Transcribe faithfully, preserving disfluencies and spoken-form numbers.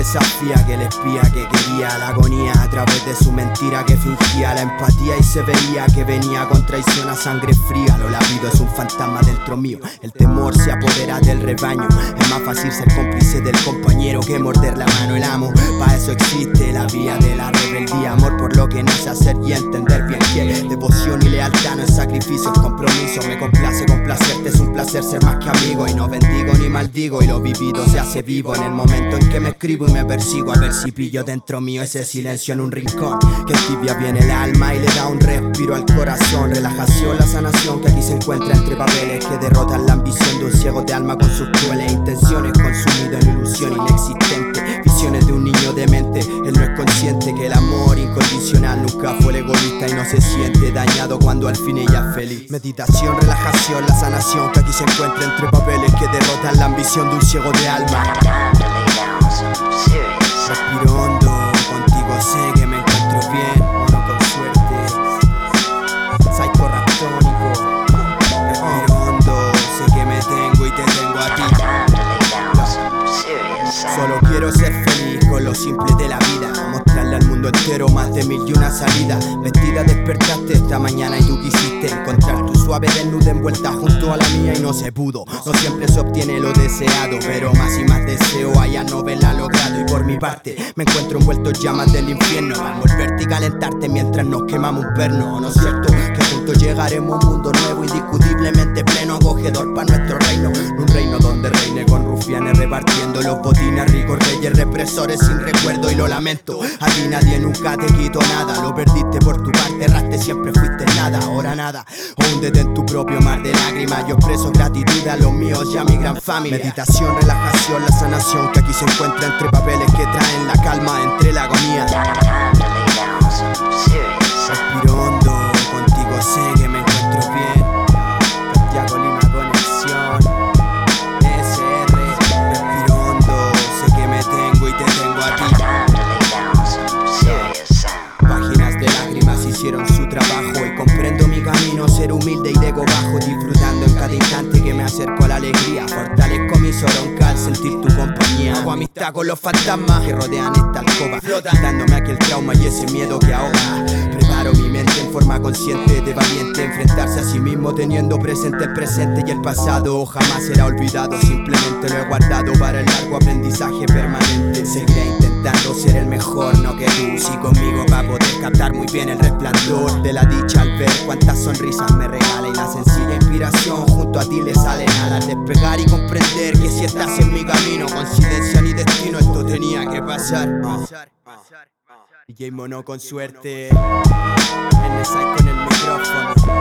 desafía, que el espía que quería la agonía a través de su mentira que fingía la empatía y se veía que venía con traición a sangre fría. Lo lápido es un fantasma dentro mío, el temor se apodera del rebaño. Es más fácil ser cómplice del compañero que morder la mano el amo. Pa' eso existe la vía de la rebeldía, amor por lo que nace hacer y entender bien que devoción y lealtad no es sacrificio, es compromiso. Me complace complacerte, es un placer ser más que amigo, y no bendigo ni maldigo, y lo vivido se hace vivo en el momento en que me escribo y me persigo, a ver si pillo dentro mío ese silencio en un rincón que tibia viene el alma y le da un respiro al corazón. Relajación, la sanación que aquí se encuentra entre papeles que derrotan la ambición de un ciego de alma con sus crueles intenciones, consumido en ilusión inexistente, visiones de un niño demente. Él no es consciente que el amor incondicional nunca fue el egoísta y no se siente dañado cuando al fin ella es feliz. Meditación, relajación, la sanación que aquí se encuentra entre papeles que derrotan la ambición de un ciego de alma. Respiro hondo, contigo sé que me encuentro bien, mono con suerte, psycho raptónico. Respiro hondo, sé que me tengo y te tengo a ti. Solo quiero ser feliz con lo simple de la vida, mostrarle al mundo entero más de mil y una salida. Vestida despertaste esta mañana y tú quisiste encontrar tu suave desnuda envuelta junto a la mía y no se pudo. No siempre se obtiene lo deseado, pero más y más deseo allá no verla logrado. Y por mi parte me encuentro envuelto en llamas del infierno, al volverte y calentarte mientras nos quemamos un perno. ¿No es cierto que juntos llegaremos a un mundo nuevo, indiscutiblemente pleno, acogedor para nuestro reino? Un reino donde reine con rufianes repartiendo los botines, ricos reyes represores sin recuerdo. Y lo lamento, a ti nadie nunca te quitó nada, lo perdiste por tu parte, erraste, siempre fuiste nada, ahora nada. Húndete en tu propio mar de lágrimas, yo expreso gratitud a los míos y a mi gran familia. Meditación, relajación, la sanación que aquí se encuentra entre papeles que traen la calma entre la agonía. Respiro hondo, contigo sé que me encuentro bien. Santiago Lima Conexión S R. Respiro hondo, sé que me tengo y te tengo a ti. Páginas de lágrimas hicieron su trabajo y comprendo mi camino, ser humilde y de ego bajo, disfrutando en cada instante que me acerco a la alegría. Fortalezco mi soronca al sentir tu compañía. Hago amistad con los fantasmas que rodean esta alcoba, dándome aquel trauma y ese miedo que ahoga. Preparo mi mente en forma consciente de valiente, enfrentarse a sí mismo teniendo presente el presente y el pasado jamás será olvidado, simplemente lo he guardado para el largo aprendizaje permanente. Seguiré intentando ser el mejor, no que tú, si conmigo va a poder captar muy bien el resplandor de la dicha al ver cuántas sonrisas me regala, y la sencilla inspiración junto a ti le salen alas. Despegar y comprender que si estás en mi camino, coincidencia ni destino, esto tenía que pasar. uh. D J Mono con suerte, N S I con el micrófono.